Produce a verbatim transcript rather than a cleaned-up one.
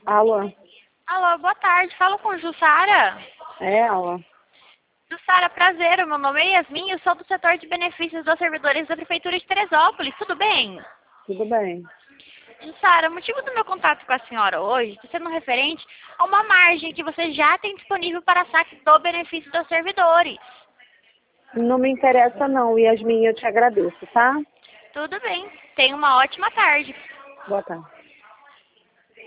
Alô? Alô, boa tarde. Falo com Jussara. É, alô? Jussara, prazer. O meu nome é Yasmin. Eu sou do setor de benefícios dos servidores da Prefeitura de Teresópolis. Tudo bem? Tudo bem. Jussara, o motivo do meu contato com a senhora hoje está sendo referente a uma margem que você já tem disponível para saque do benefício dos servidores. Não me interessa não, Yasmin, eu te agradeço, tá? Tudo bem. Tenha uma ótima tarde. Boa tarde.